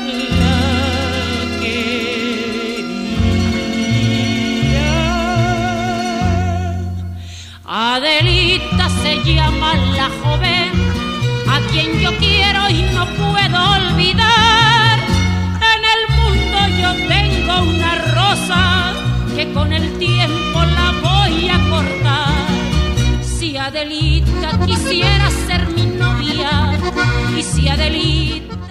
la quería. Adelita se llama la joven a quien yo quiero y no puedo olvidar. En el mundo yo tengo una rosa que con el tiempo la voy a cortar. Si Adelita quisiera ser mi novia y si Adelita